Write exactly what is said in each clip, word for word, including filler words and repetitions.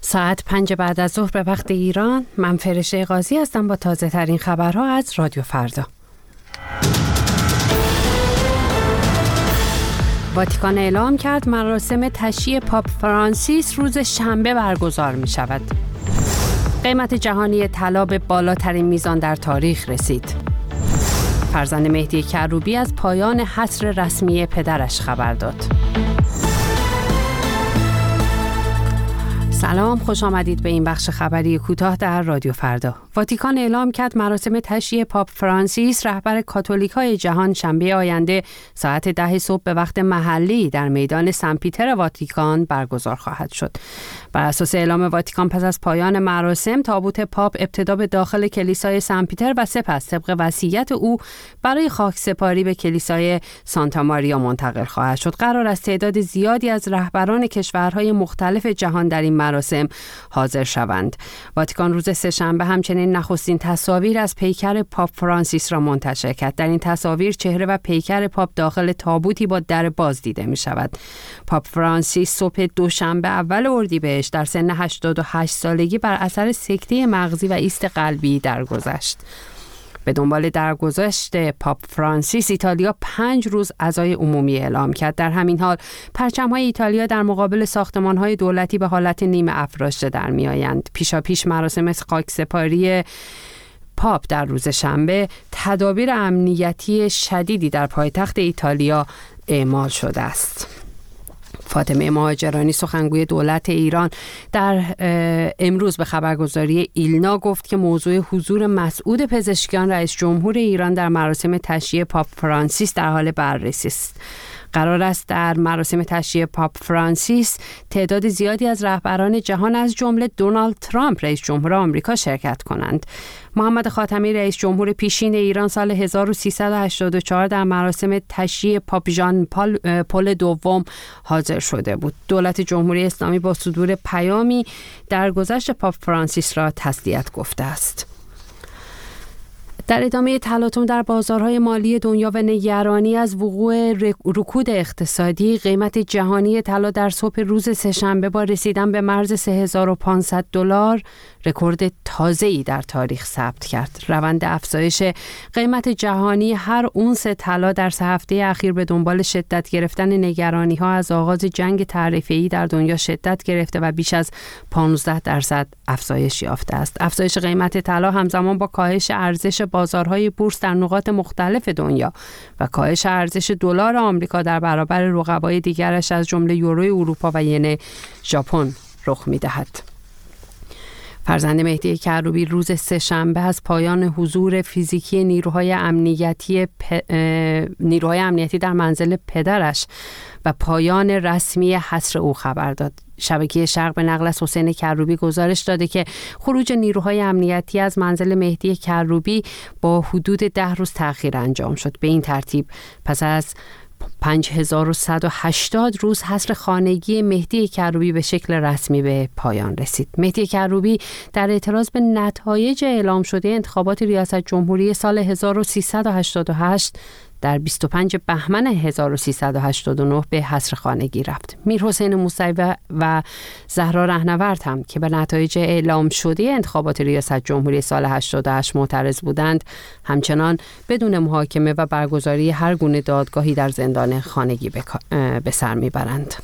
ساعت پنج بعد از ظهر به وقت ایران. من فرشته قاضی هستم با تازه ترین خبرها از رادیو فردا. واتیکان اعلام کرد مراسم تشییع پاپ فرانسیس روز شنبه برگزار می شود. قیمت جهانی طلا به بالاترین میزان در تاریخ رسید. فرزند مهدی کروبی از پایان حصر رسمی پدرش خبر داد. سلام، خوش آمدید به این بخش خبری کوتاه در رادیو فردا. واتیکان اعلام کرد مراسم تشییع پاپ فرانسیس رهبر کاتولیک‌های جهان شنبه آینده ساعت ده صبح به وقت محلی در میدان سن پیتر واتیکان برگزار خواهد شد. بر اساس اعلام واتیکان پس از پایان مراسم تابوت پاپ ابتدا به داخل کلیسای سن پیتر و سپس طبق وصیت او برای خاکسپاری به کلیسای سانتا ماریا منتقل خواهد شد. قرار است تعداد زیادی از رهبران کشورهای مختلف جهان در این مراسم حاضر شوند. واتیکان روز سه‌شنبه همچنین نخستین تصاویر از پیکر پاپ فرانسیس را منتشر کرد. در این تصاویر چهره و پیکر پاپ داخل تابوتی با در باز دیده می شود. پاپ فرانسیس صبح دوشنبه اول اردیبهشت در سن هشتاد و هشت سالگی بر اثر سکته مغزی و ایست قلبی درگذشت. به دنبال درگذشت پاپ فرانسیس ایتالیا پنج روز عزای عمومی اعلام کرد. در همین حال پرچم‌های ایتالیا در مقابل ساختمان‌های دولتی به حالت نیمه افراشته در می‌آیند. پیشاپیش مراسم خاکسپاری پاپ در روز شنبه تدابیر امنیتی شدیدی در پایتخت ایتالیا اعمال شده است. فاطمه مهاجرانی سخنگوی دولت ایران در امروز به خبرگزاری ایلنا گفت که موضوع حضور مسعود پزشکیان رئیس جمهور ایران در مراسم تشییع پاپ فرانسیس در حال بررسی است. قرار است در مراسم تشییع پاپ فرانسیس تعداد زیادی از رهبران جهان از جمله دونالد ترامپ رئیس جمهور آمریکا شرکت کنند. محمد خاتمی رئیس جمهور پیشین ایران سال هزار و سیصد و هشتاد و چهار در مراسم تشییع پاپ ژان پل دوم حاضر شده بود. دولت جمهوری اسلامی با صدور پیامی درگذشت پاپ فرانسیس را تسلیت گفته است. در ادامه تلاطم در بازارهای مالی دنیا و نگرانی از وقوع رکود اقتصادی، قیمت جهانی طلا در صبح روز سه‌شنبه با رسیدن به مرز سه هزار و پانصد دلار رکورد تازه‌ای در تاریخ ثبت کرد. روند افزایش قیمت جهانی هر اونس طلا در سه هفته اخیر به دنبال شدت گرفتن نگرانی‌ها از آغاز جنگ تعرفه‌ای در دنیا شدت گرفته و بیش از پانزده درصد افزایش یافته است. افزایش قیمت طلا همزمان با کاهش ارزش بازارهای بورس در نقاط مختلف دنیا و کاهش ارزش دلار آمریکا در برابر رقبای دیگرش از جمله یورو اروپا و ین ژاپن رخ می‌دهد. فرزند مهدی کروبی روز سه‌شنبه از پایان حضور فیزیکی نیروهای امنیتی پ... نیروهای امنیتی در منزل پدرش و پایان رسمی حصر او خبر داد. شبکه شرق به نقل از حسین کروبی گزارش داده که خروج نیروهای امنیتی از منزل مهدی کروبی با حدود ده روز تأخیر انجام شد. به این ترتیب پس از پنج هزار و صد و هشتاد روز حصر خانگی مهدی کروبی به شکل رسمی به پایان رسید. مهدی کروبی در اعتراض به نتایج اعلام شده انتخابات ریاست جمهوری سال هزار و سیصد و هشتاد و هشت در بیست و پنج بهمن هزار و سیصد و هشتاد و نه به حصر خانگی رفت. میرحسین موسوی و زهرا رهنورد هم که به نتایج اعلام شده انتخابات ریاست جمهوری سال هشتاد و هشت معترض بودند، همچنان بدون محاکمه و برگزاری هر گونه دادگاهی در زندان خانگی به سر میبرند.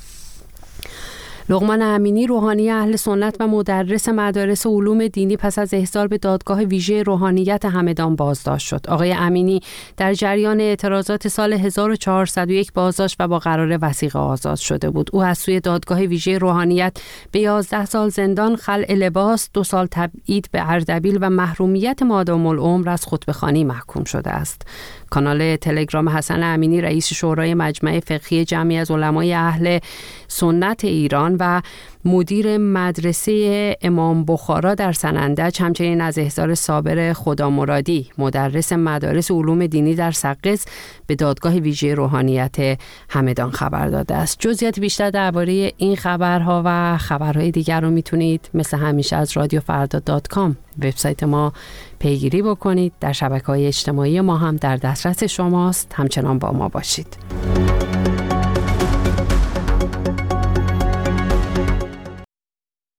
لقمان امینی روحانی اهل سنت و مدرس مدارس علوم دینی پس از احضار به دادگاه ویژه روحانیت همدان بازداشت شد. آقای امینی در جریان اعتراضات سال هزار و چهارصد و یک بازداشت و با قرار وثیقه آزاد شده بود. او از سوی دادگاه ویژه روحانیت به یازده سال زندان، خلع لباس، دو سال تبعید به اردبیل و محرومیت مادام العمر از خطبه‌خوانی محکوم شده است. کانال تلگرام حسن امینی رئیس شورای مجمع فقهی جمعی از علمای اهل سنت ایران و مدیر مدرسه امام بخارا در سنندج همچنین از احضار صابر خدامرادی مدرس مدارس علوم دینی در سقز به دادگاه ویژه روحانیت همدان خبر داده است. جزئیات بیشتر درباره این خبرها و خبرهای دیگر رو میتونید مثل همیشه از رادیو فردا دات کام وبسایت ما پیگیری بکنید. در شبکه‌های اجتماعی ما هم در دسترس شماست. همچنان با ما باشید.